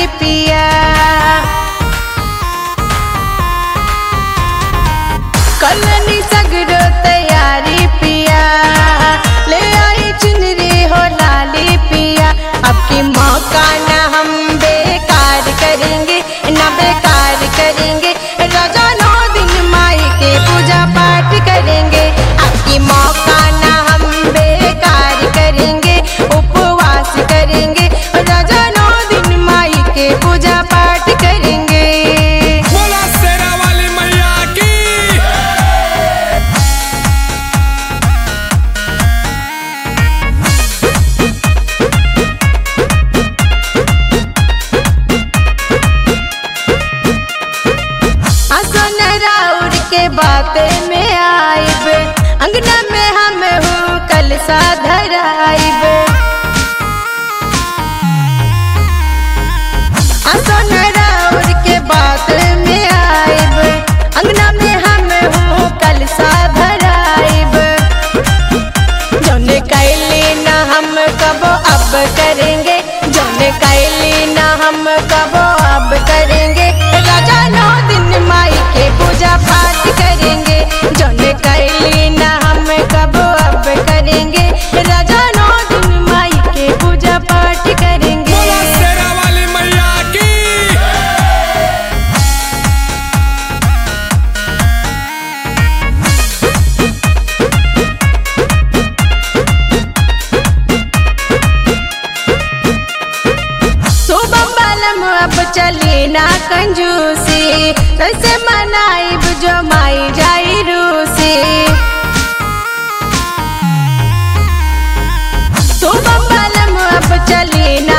पिया। कलनी सगरो तैयारी पिया, ले आई चुनरी हो लाली पिया। अब की मौका न हम बेकार करेंगे, न बेकार करेंगे। राजा 9 दिन माई के पूजा पाठ करेंगे। अब की मौका न हम बेकार करेंगे, उपवास करेंगे। राजा 9 दिन माई के पूजा पाठ करेंगे। बोला शेरा वाली मैया की। राउर के बातें में आइब, अंगना में हम हूँ कलसा धराइब। राउर के बात में आइब, अंगना में हम हूँ कलसा धराइब। जौने कैली न हम कबो अब करेंगे, जौने कैली न हम कबो अब करेंगे। राजा 9 दिन माई के पूजा पाठ करेंगे, जौने कैली न हम कबो अब करेंगे। राजा 9 दिन माई के पूजा पाठ करेंगे। बोला शेरा वाली मैया की। सुबह बालम अब चली ना कंजूसी, कैसे मनाइब जो माई जाई रूसी। सुबह बालम अब चली ना